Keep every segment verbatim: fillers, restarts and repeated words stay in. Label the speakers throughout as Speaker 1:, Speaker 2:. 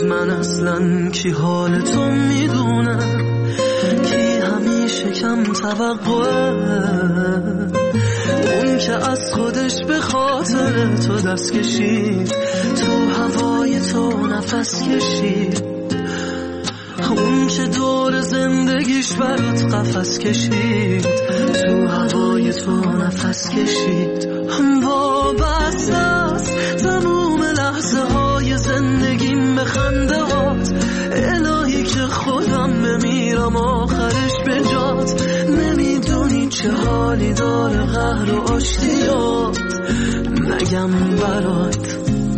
Speaker 1: من اصلا کی حال تو میدونم، کی همیشه کم توقعه، اون که از خودش به خاطر تو دست کشید، تو هوای تو نفس کشید، اون که دور زندگیش برات قفس کشید، تو هوای تو نفس کشید. وابسته است تموم لحظه های زندگیم به خنده هات، الهی که خودم بمیرم آخرش به جات. نمیدونی چه حالی داره قهر و آشتیات، نگم برات.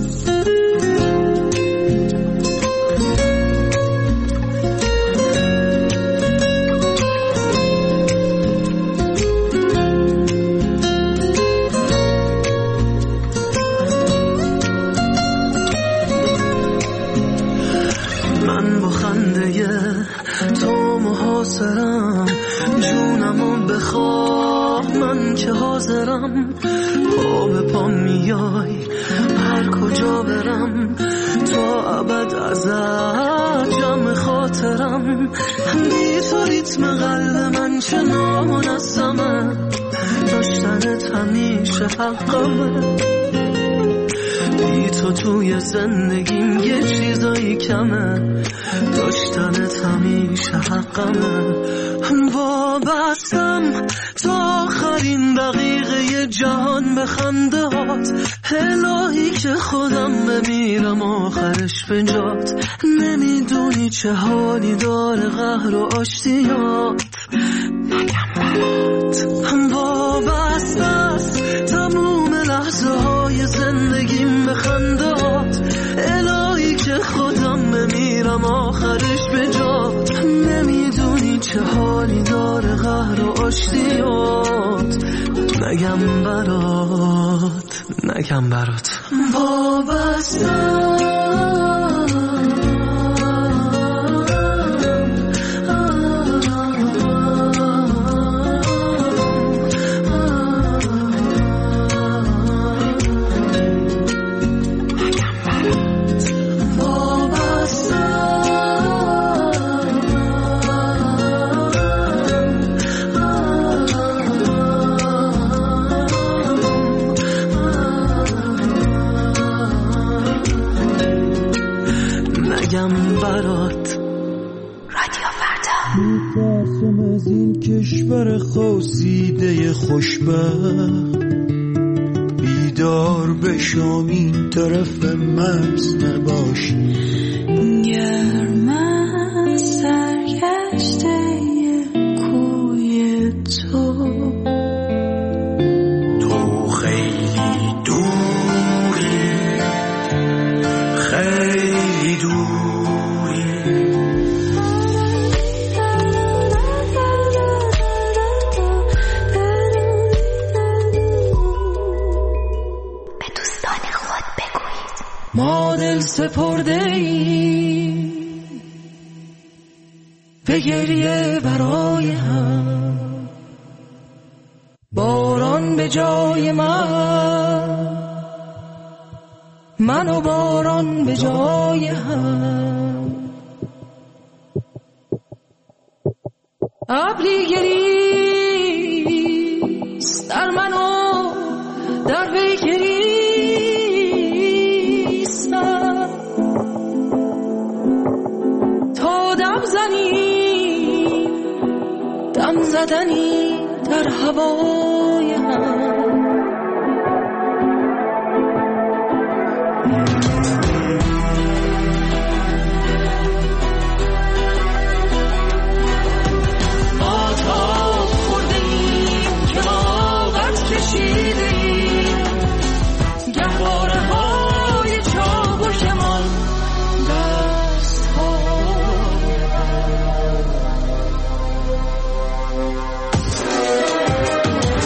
Speaker 1: تو محاصرم، جونمو بخواه من که حاضرم، پا به پا میای هر کجا برم، تا ابد ازت جمع خاطرم. بی تو ریتم قلب من چه نامنظمه، داشتنت همیشه حقمه، بی تو توی زندگیم یه چیزایی کمه، داشتنت همیشه حقمه. وابستم تا آخرین دقیقه جهان به خنده هات، الهی که خودم بمیرم آخرش به جات. نمیدونی چه حالی داره قهر و آشتیات، نگم برات. وابسته است تموم لحظه های زندگیم به خنده هات، الهی که خودم بمیرم آخرش به جات. نمیدونی چه حالی داره قهر و آشتیات، نگم برات، نگم برات. وابستم برات.
Speaker 2: رادیو فردا.
Speaker 3: میترسم از این کشور خواسیده خوشبخت، بیدار بشم این طرف مرز نباش.
Speaker 2: گرم از سرگشته کوی تو،
Speaker 3: تو خیلی دوری، خیلی دوری.
Speaker 1: ما دل سپرده ای به گریه برای هم، باران به جای من، من و باران به جای هم. ابری گریست در من و در وی گریستم، تا دم زنی دم زدنی در هوای هم.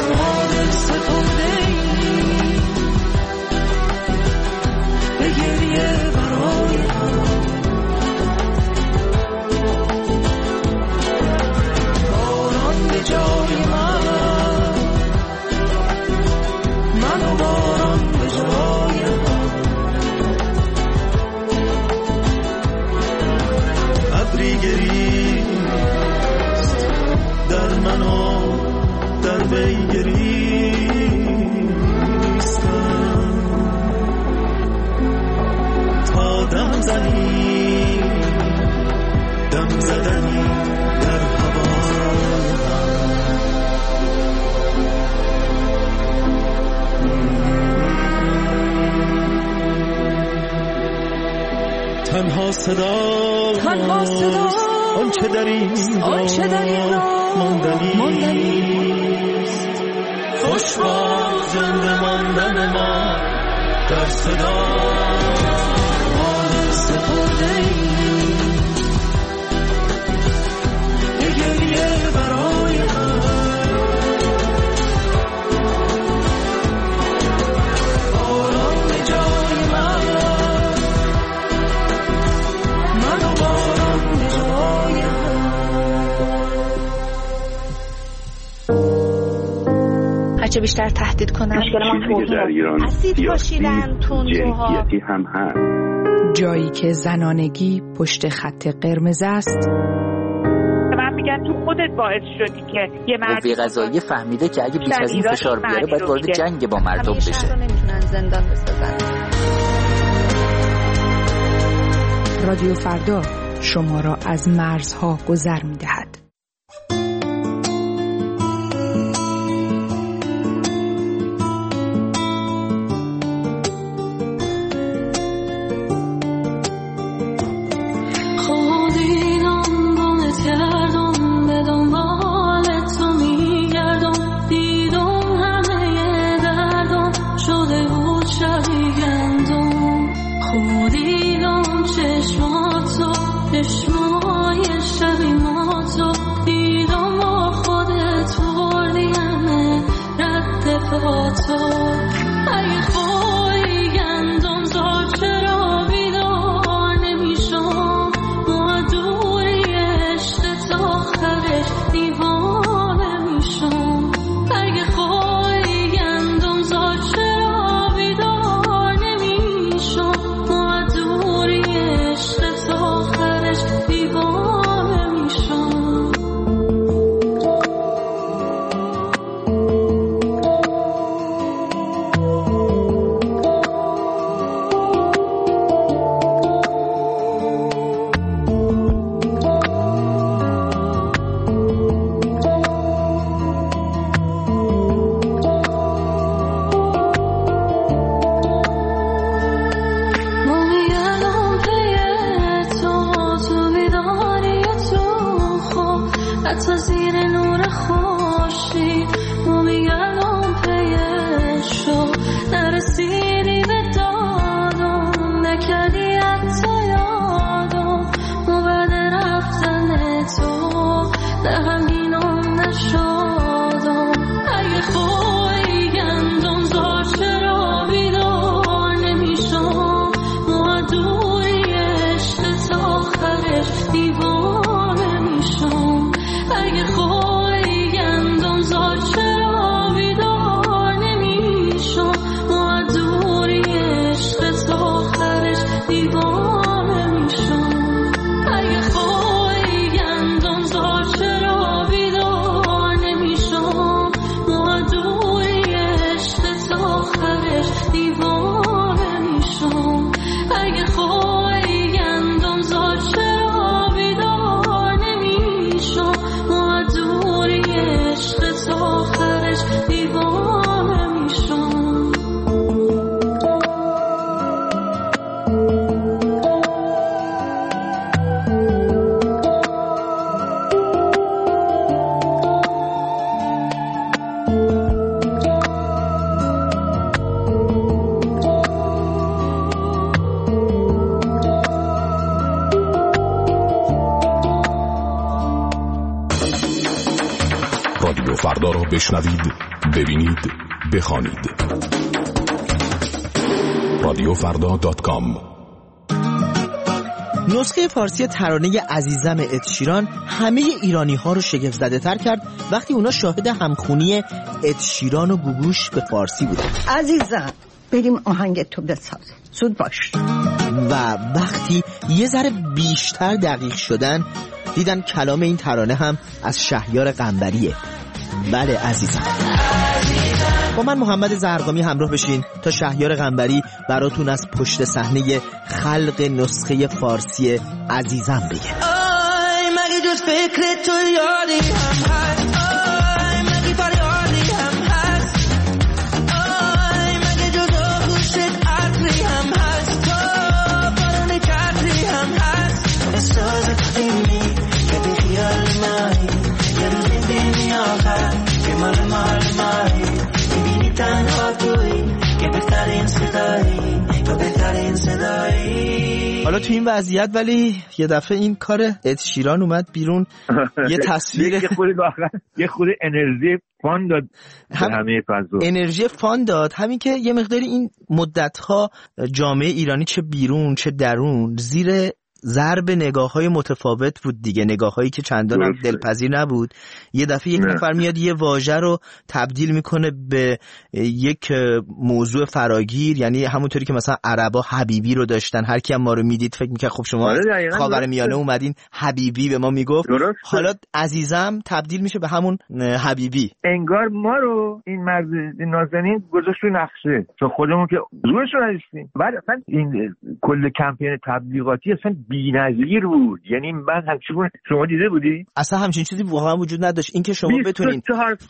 Speaker 2: به گریه
Speaker 3: زنی دم زدنی در هوای تنها صدا
Speaker 2: تنها صدا
Speaker 3: آنچه در این
Speaker 2: آنچه در این
Speaker 3: ماندنیست خوشبخت زنده ماندن ما در صدا ما سپرده ایم یه گریه برای من باران به جای من من و باران به جای
Speaker 2: هرچه بیشتر تهدید کنن
Speaker 4: چیزی که در ایران سیاسی جنسیتی هم هست.
Speaker 5: جایی که زنانگی پشت خط قرمز است.
Speaker 6: من میگم تو خودت باعث شدی که یه مرد
Speaker 7: قوه قضاییه فهمیده که اگه بیش از این فشار بیاره باید وارد جنگ با مردم بشه.
Speaker 2: شهر رو نمیتونن زندان بسازن.
Speaker 5: رادیو فردا شما را از مرزها گذر میدهد.
Speaker 8: رادیو فردا را بشنوید، ببینید، بخوانید. رادیو فردا دات کام.
Speaker 9: نسخه فارسی ترانه عزیزم اد شیران همه ایرانی ها رو شگفت زده تر کرد وقتی اونا شاهد همخونی اد شیران و گوگوش به فارسی بودن.
Speaker 10: عزیزم بریم آهنگ تو بساز، زود باش.
Speaker 9: و وقتی یه ذره بیشتر دقیق شدن دیدن کلام این ترانه هم از شهریار قنبریه. بله عزیزم، عزیزم با من محمد زرقامی همراه بشین تا شهیار قنبری براتون از پشت صحنه خلق نسخه فارسی عزیزم بگه.
Speaker 1: آی مگه جز فکر تو یادی هم هست، آی مگه فریادی هم هست، آی مگه جز آغوشت عطری هم هست، تو بارون چتری هم هست. احساس قدیمی که بی خیال مایی، یه روز میبینی آخر که مال مال مایی، میبینی تنها توی که بهترین صدایی، تو بهترین صدایی.
Speaker 9: حالا تو این وضعیت ولی یه دفعه این کار اد شیران اومد بیرون یه تصویر
Speaker 11: یه خود واقعا یه خود انرژی فان داد
Speaker 9: هم...
Speaker 11: همه فضا
Speaker 9: انرژی فان داد، همین که یه مقداری این مدت‌ها جامعه ایرانی چه بیرون چه درون زیر ضرب نگاه‌های متفاوت بود دیگه، نگاه‌هایی که چندان هم دلپذیر نبود. یه دفعه یک نفر میاد یه واژه رو تبدیل میکنه به یک موضوع فراگیر، یعنی همونطوری که مثلا عربا حبیبی رو داشتن، هر کی هم ما رو میدید فکر میکنه خب شما از خاورمیانه اومدین حبیبی به ما میگفت، حالا عزیزم تبدیل میشه به همون حبیبی.
Speaker 11: انگار ما رو این مرد نازنین گذاشت رو نقشه، چون خودمون که زورشو نداشتیم. بعد اصلا این کل کمپین تبلیغاتی اصلا بی‌نظیر بود، یعنی من همچنین شما دیده بودی؟
Speaker 9: اصلا همچین چیزی واقعا وجود نداشت. این که شما بتونین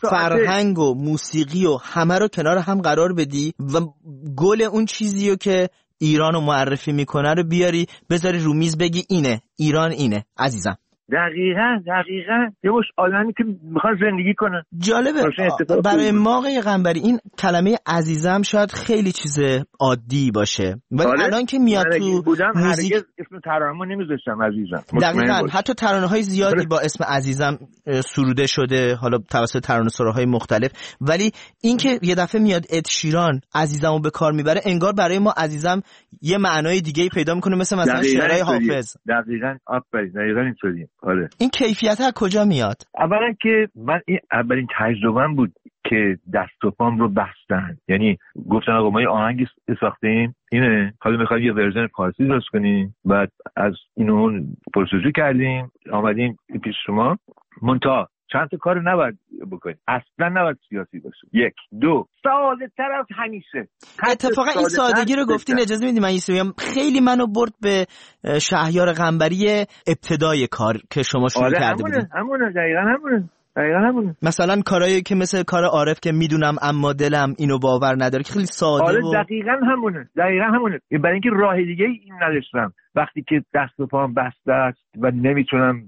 Speaker 9: فرهنگ و موسیقی و همه رو کنار هم قرار بدی و گل اون چیزیو که ایران رو معرفی میکنه رو بیاری بذاری رو میز بگی اینه ایران، اینه عزیزم.
Speaker 11: دقیقاً دقیقاً یه مش آدمی که میخواد زندگی کنه.
Speaker 9: جالبه برای ما آقای قنبری این کلمه عزیزم شاید خیلی چیز عادی باشه، ولی الان که میاد تو موزیک
Speaker 11: اسم ترانه‌مو نمیذاشتم عزیزم.
Speaker 9: دقیقاً حتی ترانه‌های زیادی با اسم عزیزم سروده شده، حالا توسط ترانه‌سراهای مختلف، ولی این که یه دفعه میاد اد شیران عزیزمو به کار میبره، انگار برای ما عزیزم یه معنای دیگه‌ای پیدا میکنه، مثل مثلا شعرهای حافظ.
Speaker 11: دقیقاً آفرین، دقیقاً اینطوریه. آره.
Speaker 9: این کیفیت از کجا میاد؟
Speaker 11: اولا که من این اولین تجربه‌ام بود که دست و پام رو بستن، یعنی گفتن آقا ما یه آهنگ ساختیم اینه، حالا می‌خوایم یه ورژن فارسی درست کنیم، بعد از اینو پرسجو کردیم آمدیم پیش شما، منتها چند تا کارو نباید بکنید، اصلا نباید سیاسی باشه. یک دو ساده تر از همیشه.
Speaker 9: اتفاقا این سادگی رو گفتین، اجازه میدید من یه خیلی منو برد به شهیار قنبری ابتدای کار که شما شروع
Speaker 11: آره
Speaker 9: کرده بودین.
Speaker 11: همونه دقیقاً همونه دقیقاً همونه.
Speaker 9: مثلا کارهایی که مثل کار عارف که میدونم اما دلم اینو باور نداره که خیلی ساده
Speaker 11: آره
Speaker 9: و
Speaker 11: دقیقاً همونه دقیقاً همونه برای اینکه راه دیگه این نداشتم. وقتی که دست و پام بسته است و نمیتونم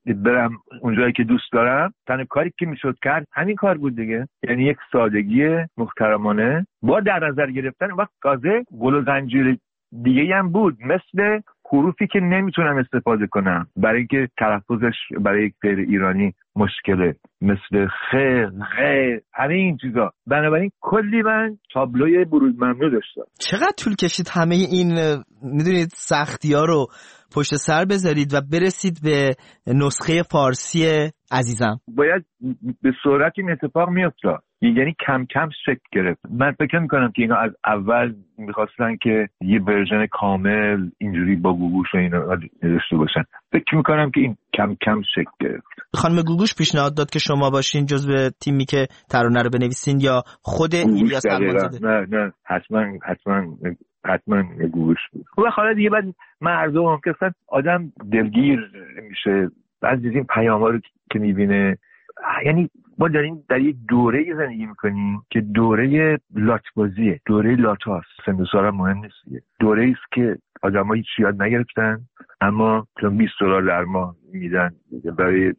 Speaker 11: برم اونجایی که دوست دارم، تنها کاری که میشد کرد همین کار بود دیگه، یعنی یک سادگی محترمانه با در نظر گرفتن وقت تازه گل و زنجیر دیگه هم بود، مثل حروفی که نمیتونم استفاده کنم برای اینکه تلفظش برای یک غیر ایرانی مشکله، مثل خ، غ، همه این چیزا. بنابراین کلی من تابلوی بروز ممنوع داشتم.
Speaker 9: چقدر طول کشید همه این میدونید سختی ها رو پشت سر بذارید و برسید به نسخه فارسی عزیزم؟
Speaker 11: باید به سرعت این اتفاق میافتاد، یعنی کم کم شکل گرفت. من فکر میکنم که اینا از اول میخواستن که یه ورژن کامل اینجوری با گوگوش و اینا داشته باشن. فکر میکنم که این کم کم شکل گرفت.
Speaker 9: خانم گوگوش پیشنهاد داد که شما باشین جزو تیمی که ترانه رو بنویسین یا خود ایلیاس فرمانزاده؟
Speaker 11: نه نه حتما حتما حتما گوش بود. و حالا دیگه بعد مردم که اصلا آدم دلگیر میشه بعد دیدیم پیام‌ها رو که میبینه. یعنی ما داریم در یک دوره زندگی میکنیم که دوره لاتبازیه، دوره لاتاست، سن و سال مهم نیست، دوره ایست که آدم‌ها هیچ یاد نگرفتن اما چون بیست دلار در ماه میدن برای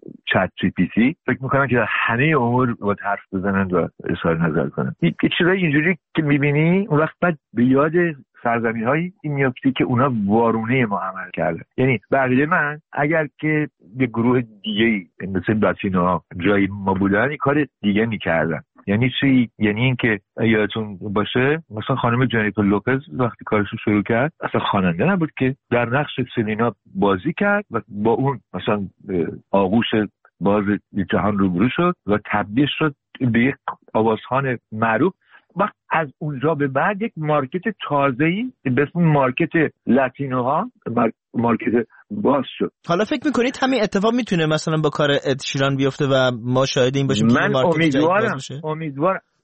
Speaker 11: چت جی پی تی، فکر میکنن که همه امور باید حرف بزنن و اظهار نظر کنن. یه چیزای اینجوری که میبینی اون وقت بعد به یاد سرزمین هایی این میافتی که اونا وارونه ما عمل کرده. یعنی بقیه من اگر که یه گروه دیگه مثل لاتینوها جای ما بودن این کار دیگه میکردن. یعنی چی؟ یعنی این که یادتون باشه مثلا خانم جنیفر لوپز وقتی کارشو شروع کرد اصلا خواننده نبود که در نقش سلینا بازی کرد و با اون مثلا آغوش باز جهان روبرو شد و تبدیل شد به یک آوازخوان معروف. وقت از اونجا به بعد یک مارکت تازه‌ای به اسم مارکت لاتینوها مارکت باز شد.
Speaker 9: حالا فکر میکنید همین اتفاق میتونه مثلا با کار اد شیران بیفته و ما شاهد این باشیم که
Speaker 11: من
Speaker 9: مارکت
Speaker 11: امیدوارم امیدوارم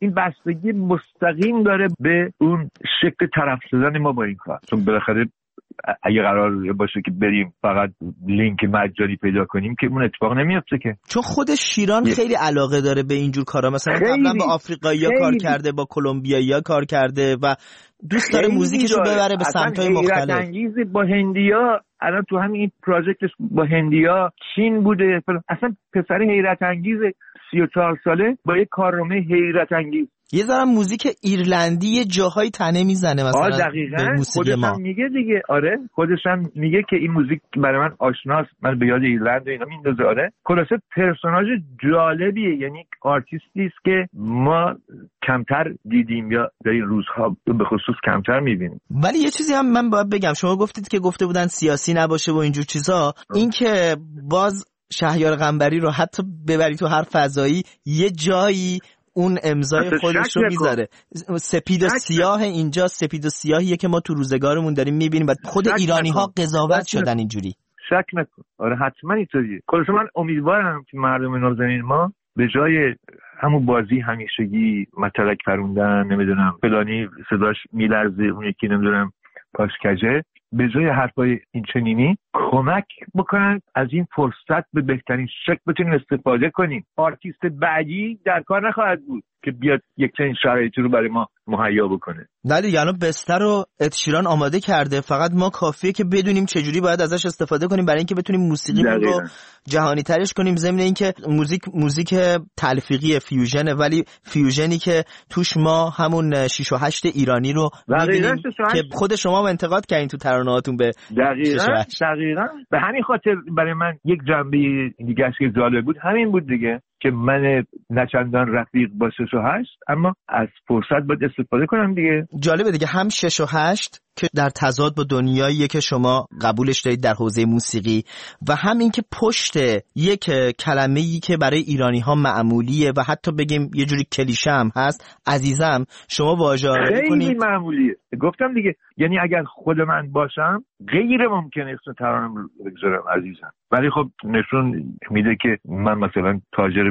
Speaker 11: این بستگی مستقیم داره به اون شکل طرف زدن ما با این کار. چون بالاخره اگه قرار باشه که بریم فقط لینک مجانی پیدا کنیم که اون اتفاق نمیفته که.
Speaker 9: چون خود شیران خیلی علاقه داره به اینجور کارا، مثلا قبلا با آفریقایی‌ها کار کرده، با کلمبیایی‌ها کار کرده و دوست داره موزیکشو ببره به سمت‌های مختلف. حیرت
Speaker 11: انگیز با هندیا الان تو همین پروژکتش با هندیا چین بوده، اصلا پسر حیرت انگیز سی و چهار ساله با یک کارنامه حیرت انگیز.
Speaker 9: یه ذره موزیک ایرلندی یه جاهای تنه میزنه مثلا.
Speaker 11: آه دقیقاً خودش هم میگه دیگه. آره خودش هم میگه که این موزیک برای من آشناست، من به یاد ایرلند و اینا میندازه. آره خلاصه پرسوناژ جالبیه، یعنی آرتیستی است که ما کمتر دیدیم یا در این روزها به خصوص کمتر میبینیم.
Speaker 9: ولی یه چیزی هم من باید بگم، شما گفتید که گفته بودن سیاسی نباشه و اینجور چیزا، این که باز شهریار قنبری رو حتی ببری تو هر فضایی یه جایی اون امضای خودش رو میذاره. سپید و سیاه اینجا، سپید و سیاهیه که ما تو روزگارمون داریم میبینیم و خود ایرانی ها قضاوت شدن اینجوری.
Speaker 11: شک نکن. آره حتما اینطوریه. کلاً من امیدوارم که مردم نازنین ما به جای همون بازی همیشگی مطلق پروندن، نمیدونم فلانی صداش میلرزه اون یکی نمیدونم پاش کجه، به جای حرفای این چنینی کمک بکنن از این فرصت به بهترین شکل بتونیم استفاده کنیم. آرتیست بعدی در کار نخواهد بود که بیاد یک چنین شرایطی رو برای ما مهیا بکنه.
Speaker 9: نه دیگه الان بستر رو ادشیران آماده کرده، فقط ما کافیه که بدونیم چجوری باید ازش استفاده کنیم برای اینکه بتونیم موسیقی رو جهانی ترش کنیم. ضمن اینکه موزیک موزیک تلفیقی فیوژنه، ولی فیوژنی که توش ما همون شش و هشت ایرانی رو می‌بینیم که خود شما هم انتقاد کردین تو ترانه‌هاتون به
Speaker 11: دقیقاً دقیقاً به همین خاطر برای من یک جنبه دیگه که جالب بود همین بود دیگه که من نچندان رفیق با شش و هشت، اما از فرصت باید استفاده کنم دیگه.
Speaker 9: جالبه دیگه، هم شش و هشت که در تضاد با دنیاییه که شما قبولش دارید در حوزه موسیقی، و هم این که پشت یک کلمه‌ای که برای ایرانی‌ها معمولیه و حتی بگیم یه جوری کلیشه هم هست، عزیزم، شما واژه‌آوری کنید.
Speaker 11: خیلی معمولیه. گفتم دیگه، یعنی اگر خود من باشم غیر ممکنه اسم ترانه‌ام رو بگذارم عزیزم، ولی خب نشون میده که من مثلا تاجر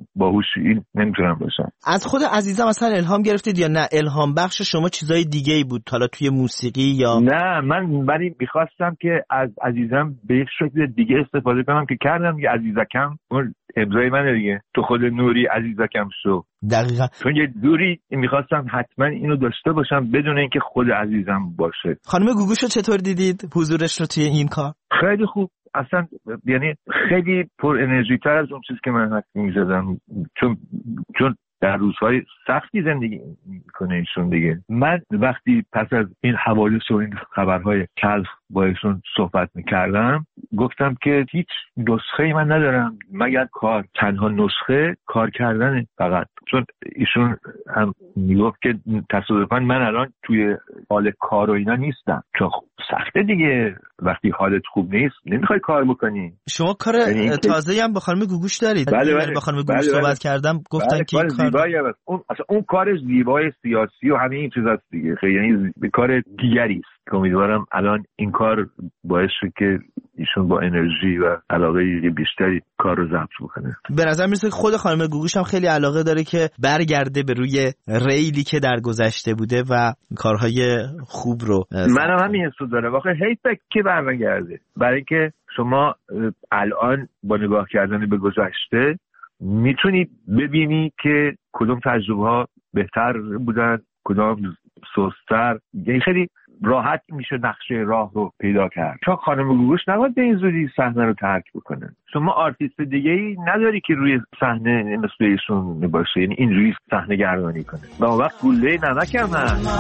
Speaker 11: باهوشی نمیتونم باشم.
Speaker 9: از خود عزیزم مثلا الهام گرفتید یا نه الهام بخش شما چیزای دیگه‌ای بود حالا توی موسیقی یا
Speaker 11: نه؟ من ولی می‌خواستم که از عزیزم به یک شکل دیگه استفاده کنم که کردم دیگه. عزیزکم اون امضای منه دیگه، تو خود نوری عزیزکم شو.
Speaker 9: دقیقاً.
Speaker 11: چون یه دوری می‌خواستم حتما اینو داشته باشم بدون اینکه خود عزیزم باشه.
Speaker 9: خانم گوگوشو چطور دیدید حضورش رو توی این کار؟
Speaker 11: خیلی خوب، اصلا یعنی خیلی پر انرژی تر از اون چیزی که من حتی می‌زدم، چون چون در روزهای سختی زندگی میکنه ایشون دیگه. من وقتی پس از این حوادث و این خبرهای تلخ با ایشون صحبت میکردم گفتم که هیچ نسخه‌ای من ندارم مگر کار، تنها نسخه کار کردنه فقط. چون ایشون هم میگفت که تصادفاً من الان توی حال کار و اینا نیستم، چون سخته دیگه، وقتی حالت خوب نیست نمیخوای کار بکنی.
Speaker 9: شما کار تازه‌ای هم با خانم گوگوش دارید؟
Speaker 11: بله بله.
Speaker 9: با خانم گوگوش بله صحبت بله. کردم گفتن بله که کار
Speaker 11: زیبایی هست. اون اصلا اون کارش زیبای سیاسی و همه این چیزاست دیگه، خیلی یعنی کار دیگری است. امیدوارم الان این کار باعث شه که ایشون با انرژی و علاقه بیشتری کار رو ضبط بکنه.
Speaker 9: به نظر میرسه که خود خانم گوگوش هم خیلی علاقه داره که برگرده به روی ریلی که در گذشته بوده و کارهای خوب رو.
Speaker 11: منم همین حسو دارم. واقعا حیفه که برگرده، برای اینکه شما الان با نگاه کردن به گذشته میتونی ببینی که کدوم تجربه ها بهتر بودن، کدام سست‌تر. یعنی خیلی راحت میشه نقشه راه رو پیدا کرد. چون خانم گوگوش نباید به این زودی صحنه رو ترک بکنه. شما آرتیست دیگه‌ای نداری که روی صحنه مثل ایشون باشه، یعنی اینجوری صحنه گردانی کنه. و اون وقت گوله نمکم هست.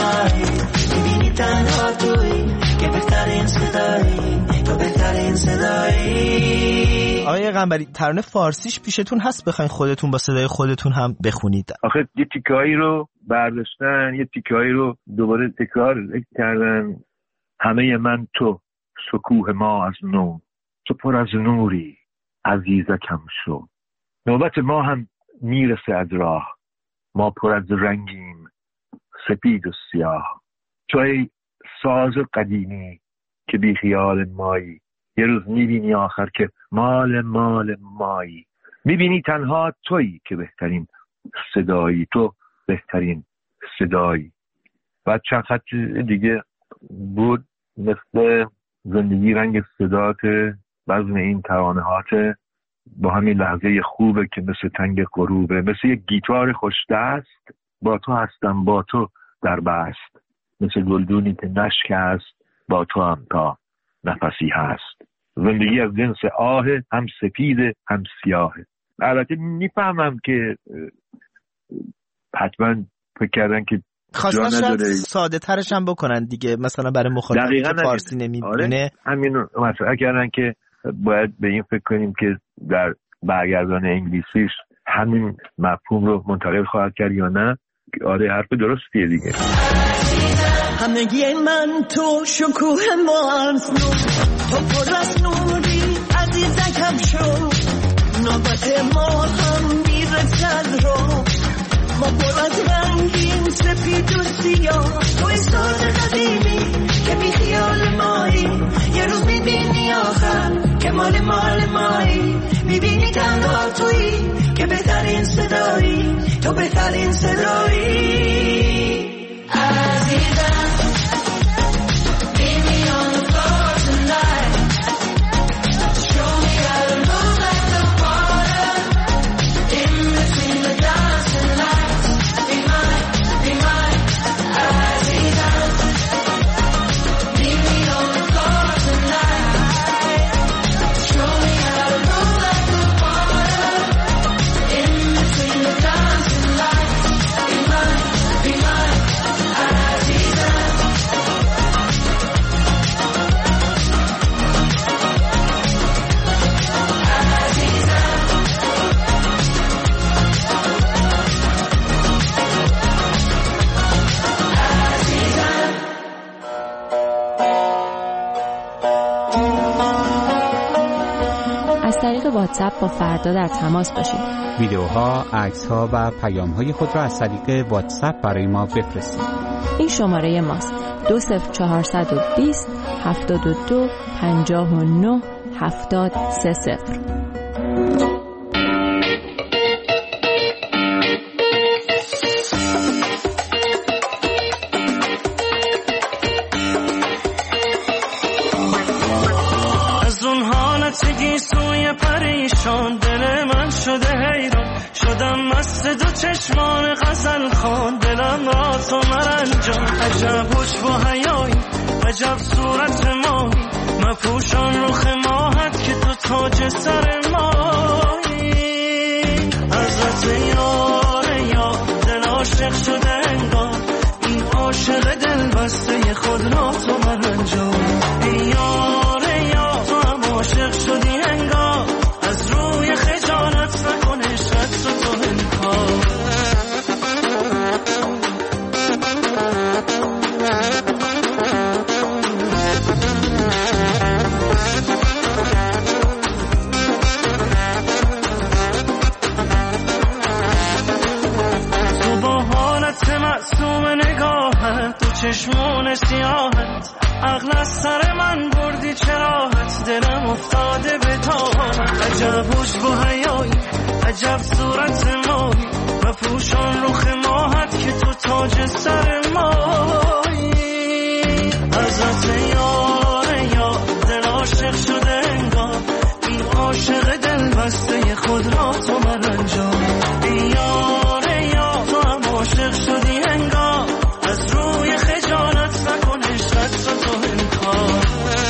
Speaker 9: آقای قنبری، ترانه فارسیش پیشتون هست بخواین خودتون با صدای خودتون هم بخونید؟
Speaker 11: آخه یه تیکایی رو برداشتن، یه تیکایی رو دوباره تکرار کردن. همه من تو، شکوه ما از نو، تو پر از نوری عزیزکم شو. نوبت ما هم میرسه از راه، ما پر از رنگیم سپید و سیاه. تو ای ساز قدیمی که بی خیال مایی، یه روز میبینی آخر که مال مال مایی. میبینی تنها تویی که بهترین صدایی، تو بهترین صدایی. بعد چند خط دیگه بود مثل زندگی رنگ صدات، وزن این ترانه‌هات با همین لحظه خوبه که مثل تنگ غروبه، مثل یک گیتار خوش دست، با تو هستم با تو در بست، مثل گلدونی که نشکست، با تو هم تا نفسی هست. زندگی از جنس آه، هم سپید هم سیاهه. البته میفهمم که حتما فکر کردن که
Speaker 9: خواستن شاید ساده ترش هم بکنن دیگه، مثلا برای مخاطبی که فارسی نمیدونه.
Speaker 11: آره همین مثلا کردن که باید به این فکر کنیم که در برگردان انگلیسیش همین مفهوم رو منتقل خواهد کرد یا نه. آره حرف درستیه دیگه.
Speaker 1: همگی من تو شکوه مارز نو، تو پر از نوری عزیزکم شو، نوبت ما هم میرسد رو، ما پر از رنگین سپید و سیاه، توی ساز قدیمی که بی خیال مایی، یه روز میبینی آخر که مال مال مایی، میبینی تنها تویی که بهترین صدایی، تو بهترین صدایی عزیزم.
Speaker 12: واتساپ با فردا در تماس باشید.
Speaker 13: ویدیوها، عکس‌ها و پیام‌های خود را از طریق واتساپ برای ما بفرستید.
Speaker 12: این شماره ماست: دو صفر چهارصد و بیست هفتاد و دو پنجاه و نه هفتاد سه صفر.
Speaker 1: پریشان دل من شده حیران، شدم مست دو چشمان غزل خوان، دلم را تو مرنجان. عجب حجب و حیایی، عجب صورت ماهی، مپوشان رخ ماهت که تو تاج سر ماهی. حضرت یار یا دل عاشق شده انگار، این عاشق دل بسته خود را تو مرنجان. ای یار یا تو هم عاشق شدی انگار، از روی خجالت نکنه شد تو تو انکار. تو با حالت معصوم نگاهت، تو چشمون سیاهت، عقل از سر من بردی چراحت، دلم افتاده به تاهت. عجب حجب و حیایی، عجب صورت ماهی، و پوشان رخ ماهت که تو تاج سر ماهی. حضرت یار یا دل عاشق شده انگار، این عاشق دل بسته خود را تو مرنجان. ای یار یا تو هم عاشق شدی انگار، از روی خجالت نکنه شد تو تو انکار.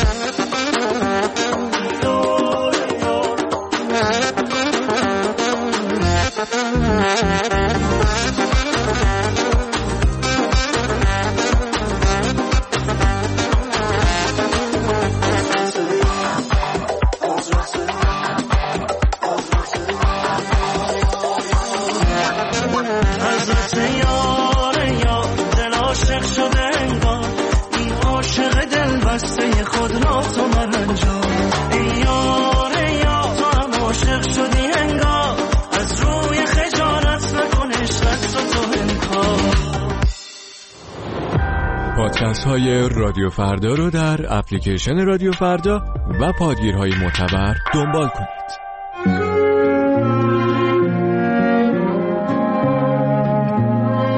Speaker 8: پادکست های رادیو فردا رو در اپلیکیشن رادیو فردا و پادگیرهای معتبر دنبال کنید.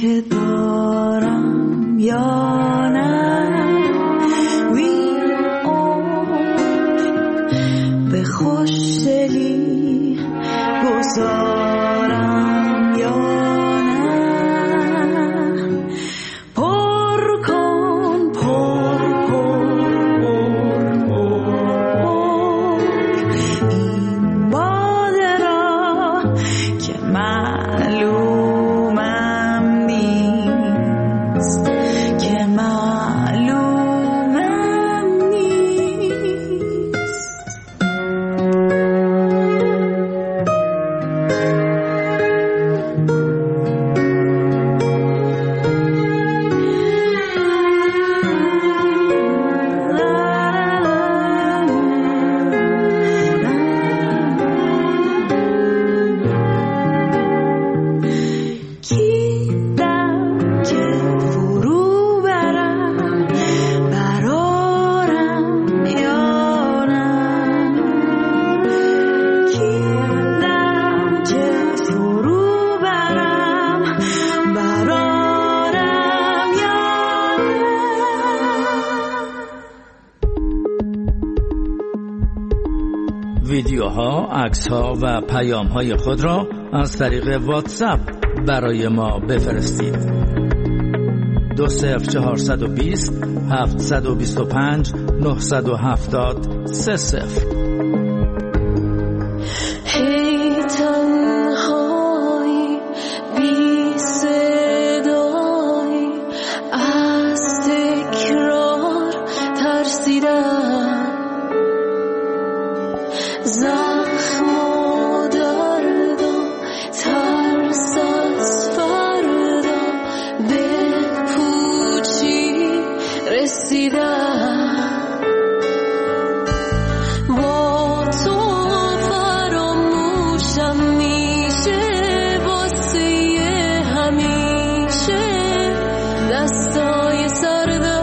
Speaker 1: که دارم یا نه وی به خوشدلی گذارم یا نه پر کن پر پر پر پر این باده را که معلومم نیست که معلومم نیست
Speaker 14: ویدیوها، عکس‌ها و پیام‌های خود را از طریق واتساپ برای ما بفرستید. دو صفر چهارصد و بیست هفتصد و بیست و پنج نهصد و هفتاد سه صفر.
Speaker 1: هی تنهایی بی صدایی از تکرار ترسیدم زخم و دردم ترس از فردا به پوچی رسیدم با تو فراموشم میشه واسه همیشه دستای سردم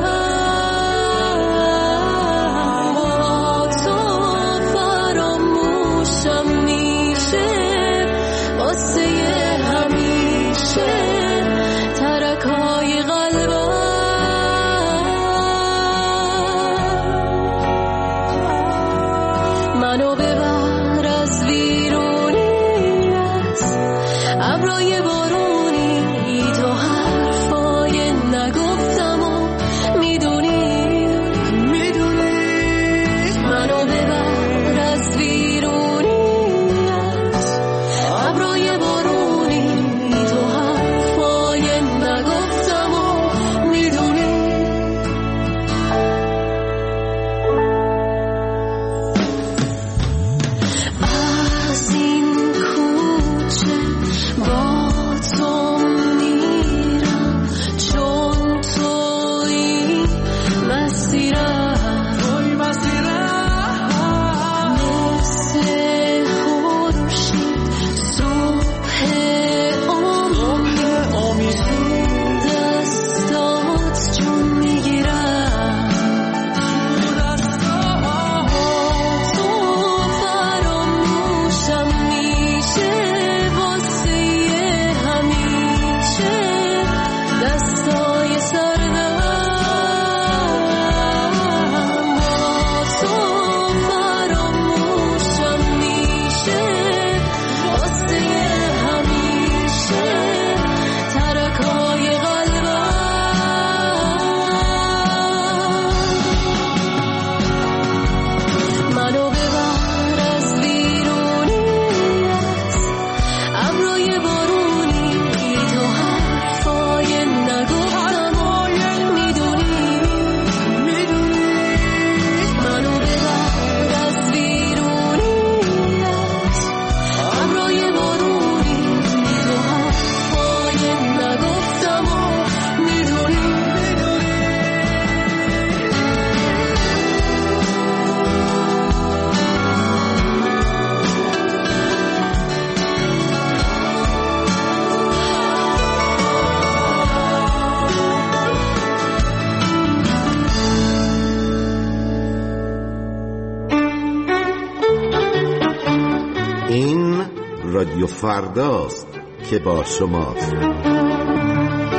Speaker 15: رادیو فرداست که با شماست.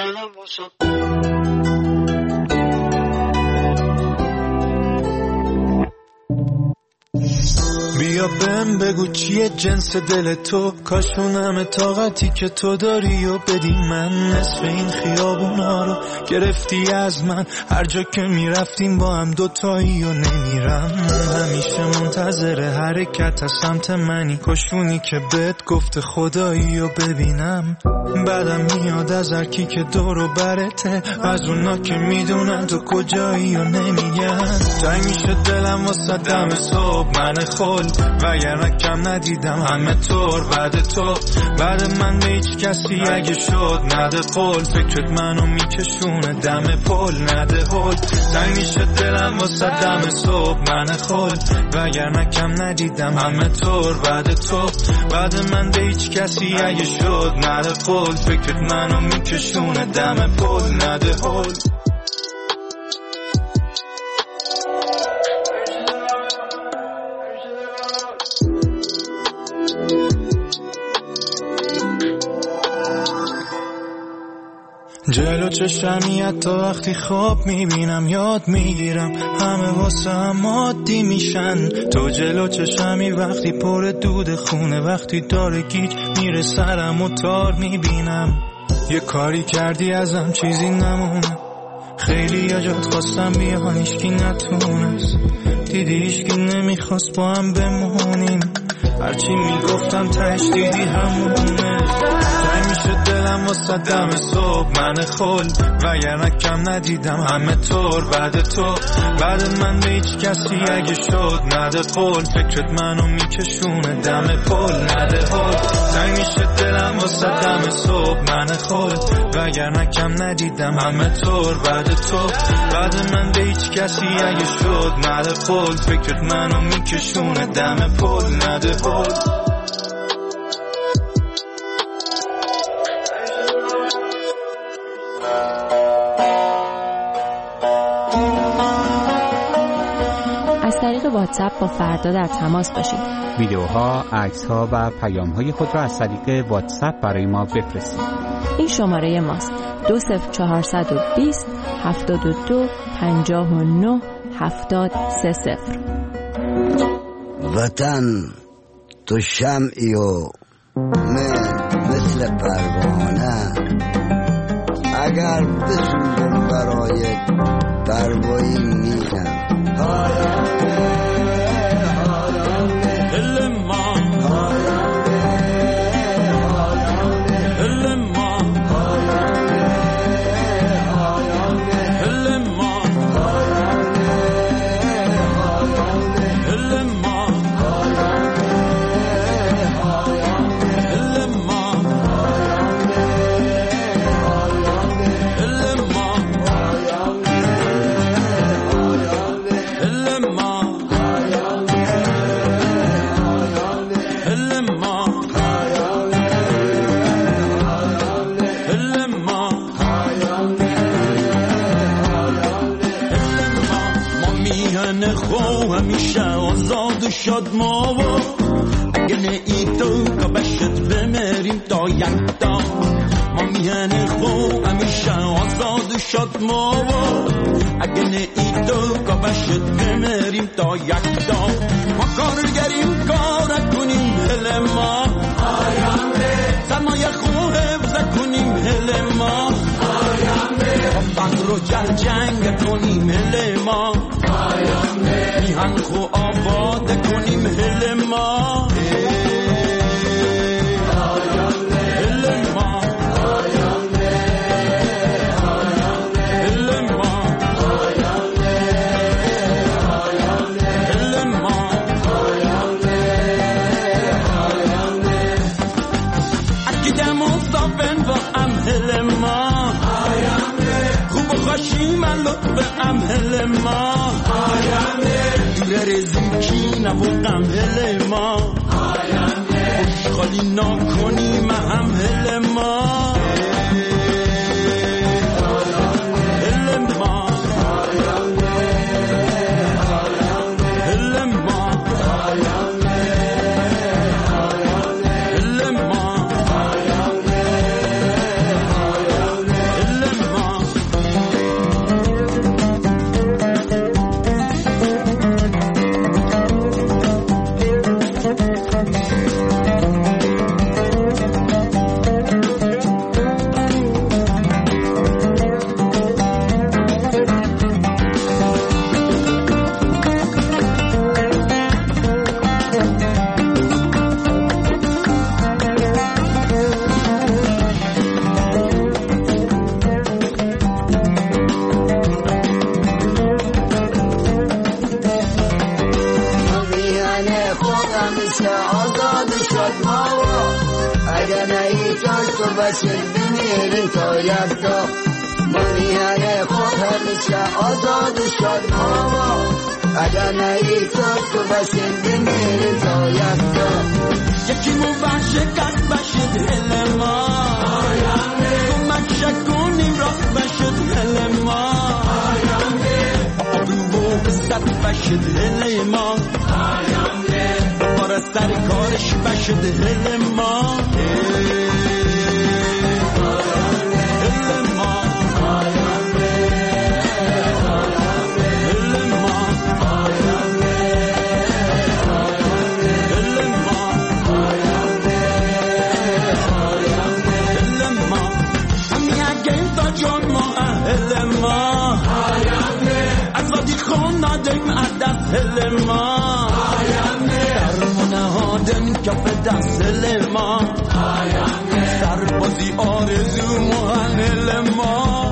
Speaker 1: دلم واسه بیا بهم بگو چیه جنس دل تو، کاشونم طاقتی که تو داری و بدی من. نصف این خیابونا رو گرفتی از من، هر جا که میرفتیم با هم دوتایی و نمیرم. همیشه منتظر حرکت از سمت منی، کاشونی که بهت گفت خدایی و ببینم. بعدم میاد از هر کی که دور و برته، از اونا که میدونن تو کجایی و نمیگن. تنگ میشه دلم واسه دم صبح من خل، وگرنه کم ندیدم همه طور بعد تو. بعد من به هیچ کسی اگه شد نده قول، فکرت منو میکشونه دم پل نده هل. تنگ میشه دلم واسه دم صبح من خل، وگرنه کم ندیدم همه طور بعد تو. بعد من به هیچ کسی اگه شد نده قول، فکرت منو میکشونه دم پل نده هل. جلو چشمی حتی وقتی خواب میبینم یاد میگیرم، همه واسه هم عادی میشن. تو جلو چشمی وقتی پر دود خونه، وقتی داره گیج میره سرم و تار میبینم. یه کاری کردی ازم چیزی نمونه، خیلی یا جات خواستم بیان ایشکی نتونست. دیدی ایشکی نمیخواست با هم بمونیم، هرچی میگفتم تش دیدی همونه. تنگ میشه دلم واسه دم صبح من خل، وگرنه کم ندیدم همه طور بعد تو. بعد من به هیچ کسی اگه شد نده قول، فکرت منو میکشونه دم پل نده هل. تنگ میشه دلم واسه دم صبح من خل، وگرنه کم ندیدم همه طور بعد تو. بعد من به هیچ کسی اگه شد نده قول، فکرت منو میکشونه دم پل نده هل.
Speaker 12: از طریق واتساپ با فردا در تماس باشید.
Speaker 13: ویدیوها، عکس‌ها و پیام‌های خود را از طریق واتساپ برای ما بفرستید.
Speaker 12: این شماره ماست: دو صفر چهارصد و بیست هفتاد و دو پنجاه و نه هفتاد سه صفر.
Speaker 15: وطن تو شمعی و من مثل پروانه، اگر بسوزم برای پروایی میرم.
Speaker 16: شد ما و اگه نه ای تو که بشت بمریم تا یک تا. ما میهن خو همیشه آزاد شد ما و اگه نه ای تو که بشت بمریم تا یک تا. ما کارگریم کار کنیم هل ما سرمایه خو حفظ کنیم هل ما. فقر رو جل جنگ کنیم هل ما. میهن خو آباد کنیم هل ما. هل ما هل ما هل ما اکی دم و صافن و ام هل ما. خوب و خوشی من لطف ام هل ما. رزیکی نبودم هل ما. خوشخالی نکنیم هم هل ما. هل ما هل ما هل ما هل
Speaker 15: میشه آزاد شد ما اگر نهی تو تو بشه بمیریم تا یکتا ما میهن خود همیشه آزاد شد ما اگر نهی تو تو بشه بمیریم تا یکتا
Speaker 16: یکی مو بشه کس بشه دل ما کمک شکنیم راست بشه دل ما آبرو و بستت بشه دل ما بار سر کارش بشه دل ما دل ما درمونه ها دن کف دست دل ما سربازی آرزو محنل ما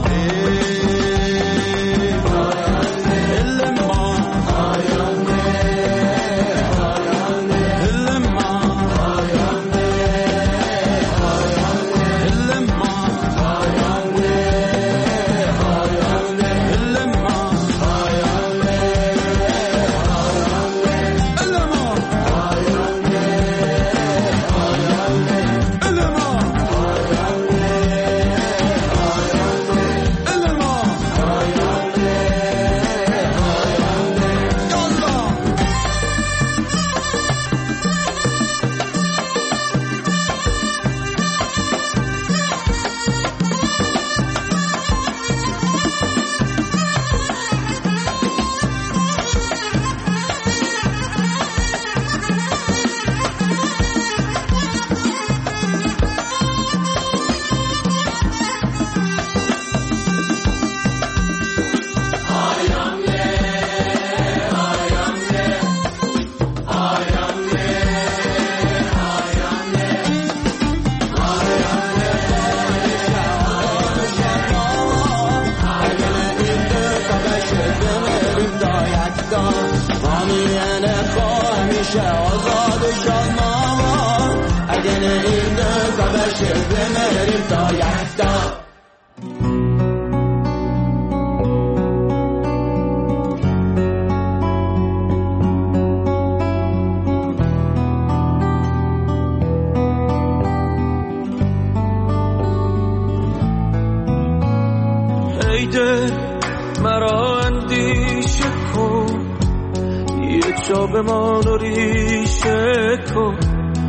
Speaker 1: مرا اندیشه کن یه جا به ما ریشه کن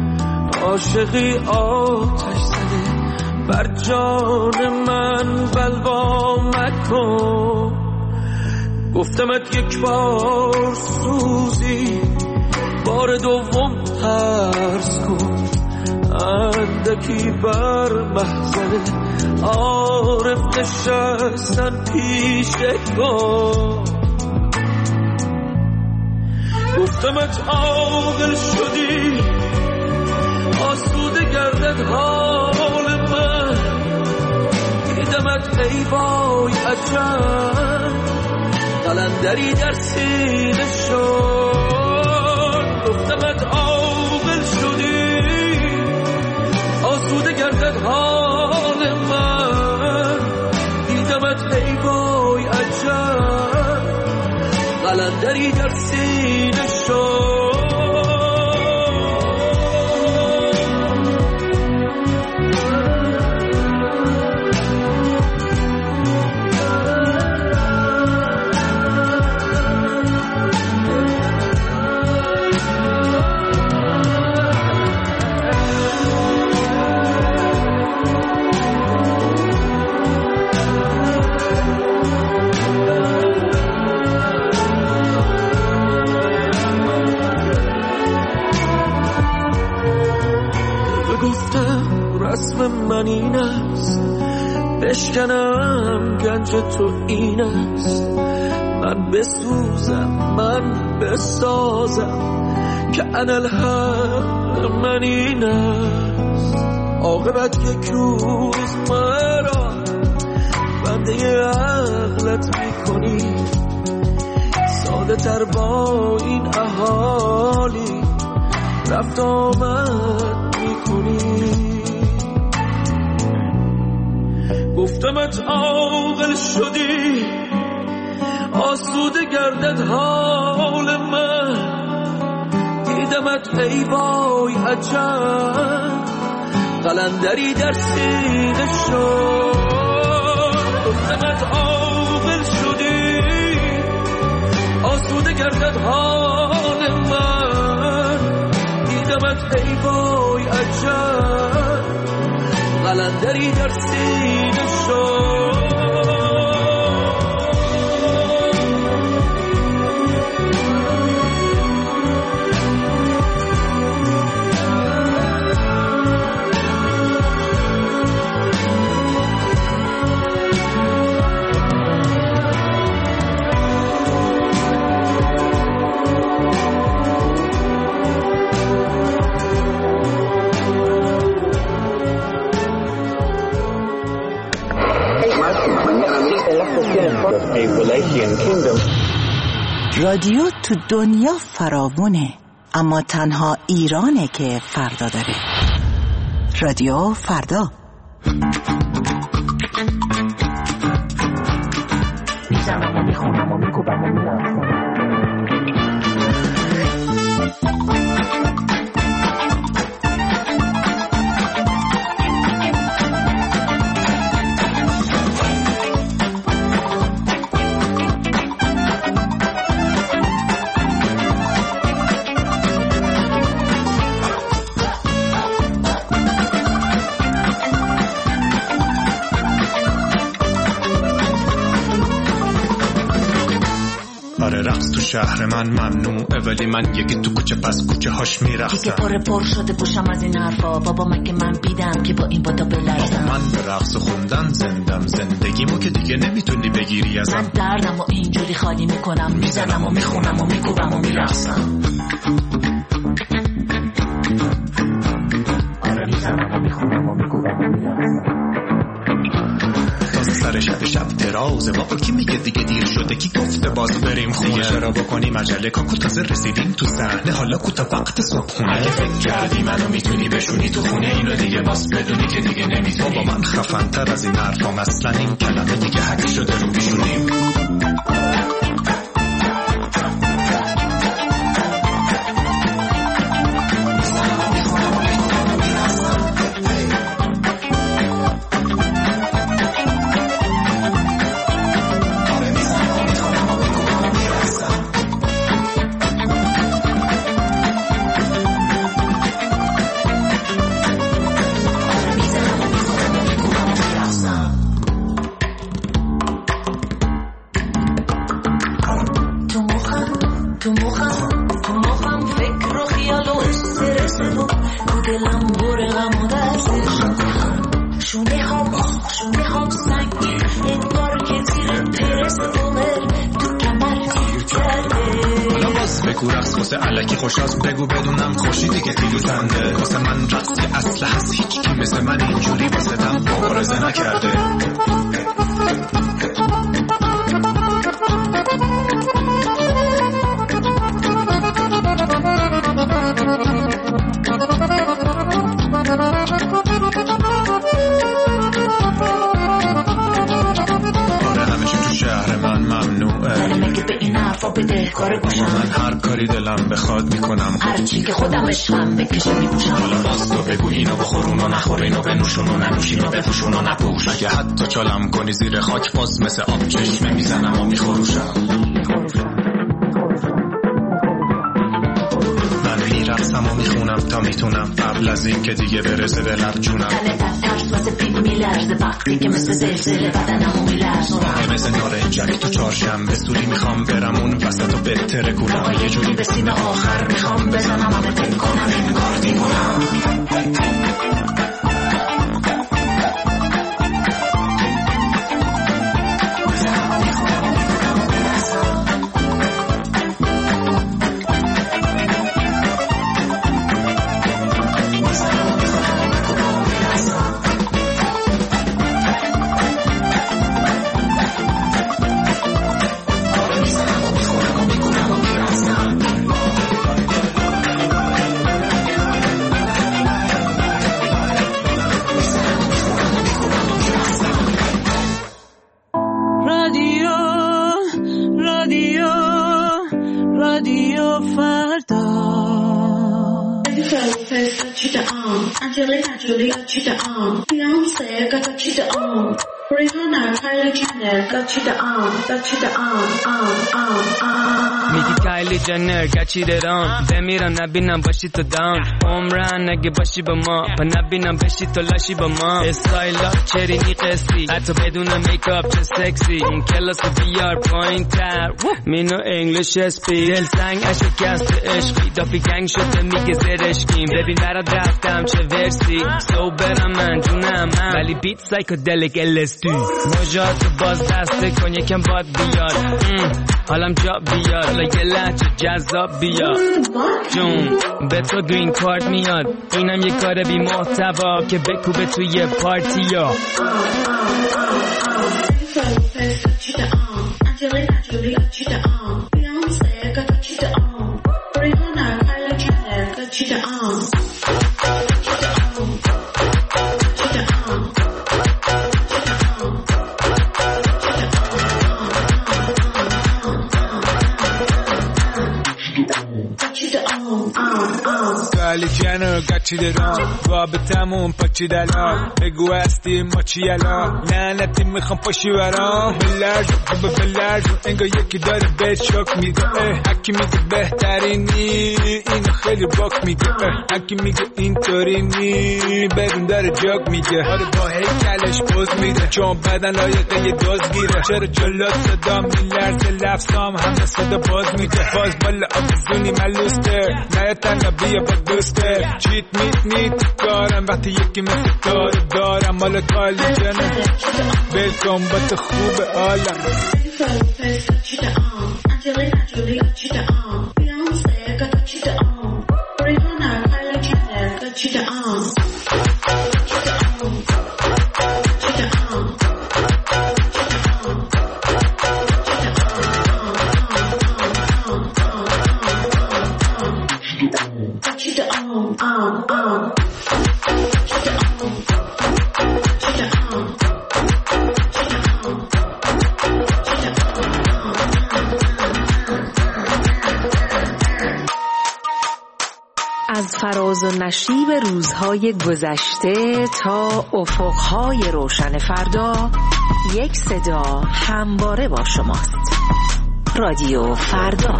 Speaker 1: عاشقی آتش زده بر جان من بلوا مکن گفتمت یک بار سوزی بار دوم ترس کن اندکی بر محضر عارف نشستن پیشه کن گفتمت عاقل شدی آسوده گردد حال من دیدمت ای وای عجب قلندری در سینه شد گفتمت عاقل شدی آسوده گردد حال من دیدمت ای وای عجب قلندری در سینه شد من این است بشکنم گنج تو این است من بسوزم من بسازم که انالحق من این است عاقبت یک روز مرا بنده عقلت میکنی ساده تر با این اهالی رفت آمد میکنی. گفتمت عاقل شدی آسوده گردد حال من، دیدمت ای وای عجب قلندری در سینه شد. گفتمت عاقل شدی آسوده گردد حال من، دیدمت ای وای عجب قلندری در سینه شد.
Speaker 17: رادیو تو دنیا فراوونه، اما تنها ایرانه که فردا داره. رادیو فردا. میزنم و میخونم و میگوبم و میرم.
Speaker 18: شهر من ممنوعه ولی من یکی تو کوچه پس کوچه هاش میرفتم.
Speaker 19: دیگه پر پر شده گوشم از این حرفا، بابا مگه من بیدم که با این بادا بلرزم.
Speaker 18: من به رقص خوندن زندم، زندگیمو که دیگه نمیتونی بگیری ازم.
Speaker 19: من دردم و اینجوری خالی میکنم، میزنم و میخونم و میکوبم و میرقصم.
Speaker 18: آره میزنم و میخونم و میکوبم و میرقصم. سر شب شب درازه بابا کی میگه دیگه دیر شده، کی گفته باز بریم خونه، دیگه چرا بکنیم عجله کاکو تازه رسیدیم تو صحنه، حالا کوتا وقت صبحونه. اگه فکر کردی منو میتونی بشونی تو خونه اینو دیگه باز بدونی که دیگه نمیتونی. بابا من خفن تر از این حرفام، اصلا این کلمه دیگه حک شده رو بیشونیم. الکی خوشاست بگو بدونم خوشی دیگه تیروزنده، واسه من رقص اصله هست، هیچ کی مثل من اینجوری واسه دم مبارزه نکرده. من هر کاری دلم بخواد میکنم،
Speaker 19: هر چی که خودم عشقم بکشه میپوشم.
Speaker 18: حالا باز تو بگو اینو بخور اونو نخور، اینو بنوشون و ننوشین و بپوشون و نپوش. اگه حتی چالم کنی زیر خاک باز مثل آب چشمه میزنم و میخوروشم. من میرقصم و میخونم تا میتونم، قبل از این که دیگه برسه به لب جونم.
Speaker 19: تنه تک ترس واسه پیل میلرزه وقتی که مثل زلزله بدنمو میلرزونم.
Speaker 18: آه مثل نارنجک تو چهارشنبه سوری میخوام برم اون وسط و بهتره گولم، یه جوری به سینه آخر میخوام بزنم همه فکر کنم انگار دیوونم.
Speaker 20: فردا. چیده آم انجلینا جولیا چیده آم بیانسه گاتا چیده آم ریحانه کایلی جنر گاتا چیده آم گاتا چیده آم آم آم آم
Speaker 21: میگی کایلی جنر گاتا چیده آم بمیرم نبینم باشی تو داون عمرن نگه باشی با ما و نبینم بشی تو لاشی با ما استایلا چرینی قصی حتی بدون میکاپ چه سکسی اون کلاس بیار پایین تر مینو انگلیش اسپی دل سنگ اشکست عشقی دافی گنگ شده میگه زرشکیم ببین برات رفتم چه ورسی سو برم من جونم من ولی بیت سایکودلیک الستی مجاد باز دسته کن یکم باد بیاد حالم جا بیاد حالا یه لحچه جذاب بیاد جون به تو گرین کارت میاد اینم یه کار بی محتوا که بکوبه توی پارتی ها
Speaker 22: کالی جنر گچیده رام رابطمون پاچیده الان بگو هستی ما چی الان لعنتی میخوام پاشی برام بلرز و بلرز انگار یکی داره بهت شک میده حکی میگه بهترینی اینو خیلی باک میگه حکی میگه اینطوری نی بدون داره جاگ میگه آره با هیکلش پوز میده چون بدن لایقه یه دوز گیره چرا جلات صدا میلرزه لفظام همه صدا باز میده باز بالا آبزونی ملوسته نه تنها بیا با دوسته چیت میت نیت کارم وقتی یکی مثل داره دارم مال کالی جنه بلکن با تو خوب عالم
Speaker 5: از فراز و نشیب روزهای گذشته تا افقهای روشن فردا یک صدا همواره با شماست. رادیو فردا.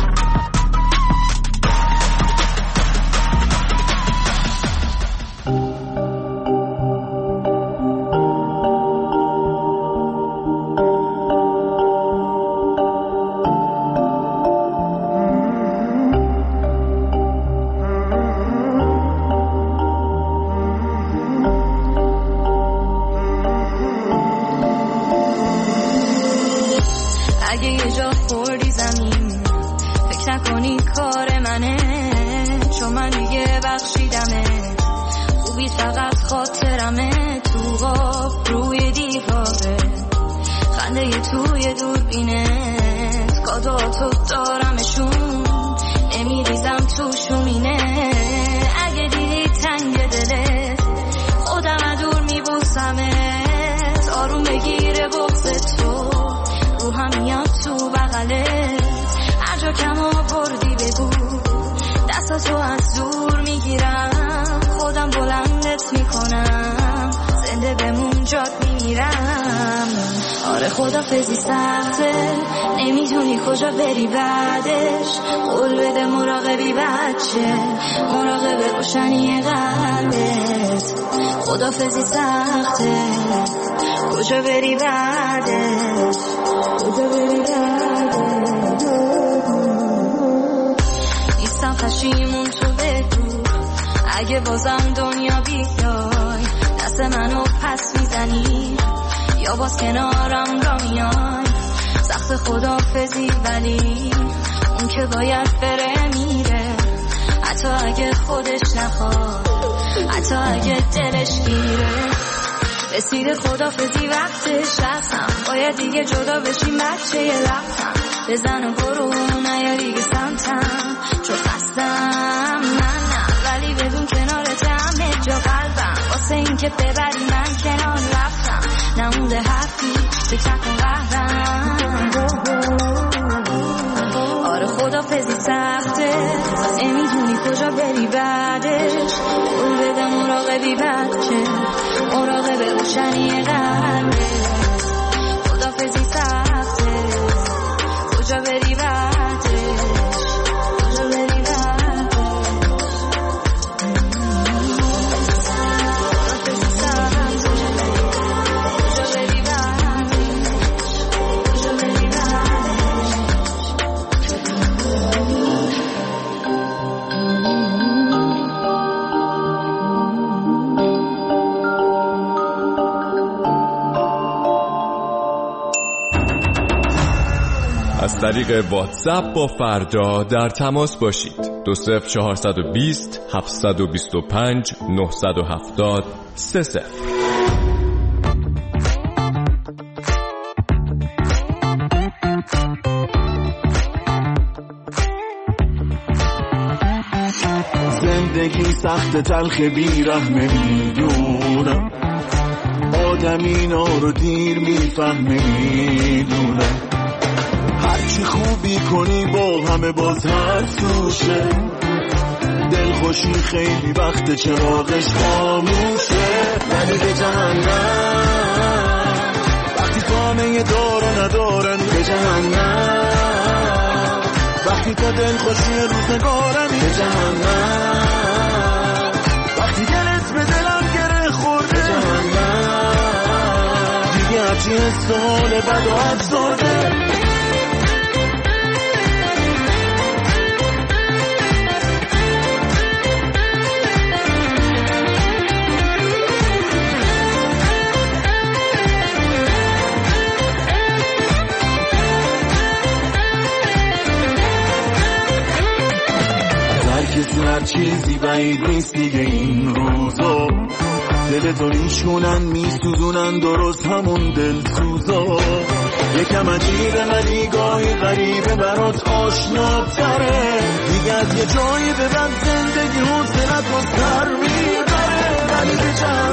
Speaker 20: خدافزی سخته نمیدونی کجا بری بعدش قول بده مراقبی بچه مراقب روشنی قلبت خدافزی سخته کجا بری بعدش کجا بری بعدش نیستم پشیمون تو بگو اگه بازم دنیا بیای دست منو پس میزنی یا باز کنارم را میای سخت خدافزی ولی اون که باید بره میره حتی اگه خودش نخواد حتی اگه دلش گیره رسیده خدافزی وقتش هستم باید دیگه جدا بشیم بچه یه لفتم بزن و برو نیا دیگه سمتم چون خستم من نه ولی بدون کنارت همه جا قلبم واسه این که ببری من کنار رفتم نمونده حرفی فکر نکن قهرم آره خدافزی سخته نمیدونی کجا بری بعدش قول بده مراقبی بچه مراقب روشنی قلبه خدافزی سخته کجا بری بعدش کجا بری بعدش خدافزی سخته کجا بری بعدش کجا بری بعدش
Speaker 8: از طریق واتساپ با فردا در تماس باشید. دو صفر چهارصد و بیست هفتصد و بیست و پنج نهصد و هفتاد سه صفر.
Speaker 3: زندگی سخت تلخ بیرحمه میدونم آدم اینا رو دیر میفهمه میدونم هرچی خوبی کنی با همه باز هر سوشه دلخوشی خیلی وقت چراغش خاموشه ولی به جهنم وقتی کامه دار و ندارن به جهنم وقتی تا دلخوشی روزگارمی به جهنم وقتی دلت به دلم گره خورده به جهنم دیگه هرچی حسال بد و افزارده هر چیزی بعید نیست دیگه این روزا دلتو میشونن میسوزونن درست همون دلسوزا یکم عجیبه ولی گاهی غریبه برات آشناتره دیگه از یه جایی به بعد زندگی حوصلت رو سر میبره ولی به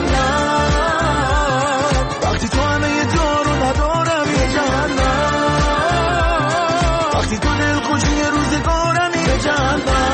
Speaker 3: جهنم وقتی تو همه یه دارو ندارم یه جهنم وقتی تو دلخوشی روزگارم یه جهنم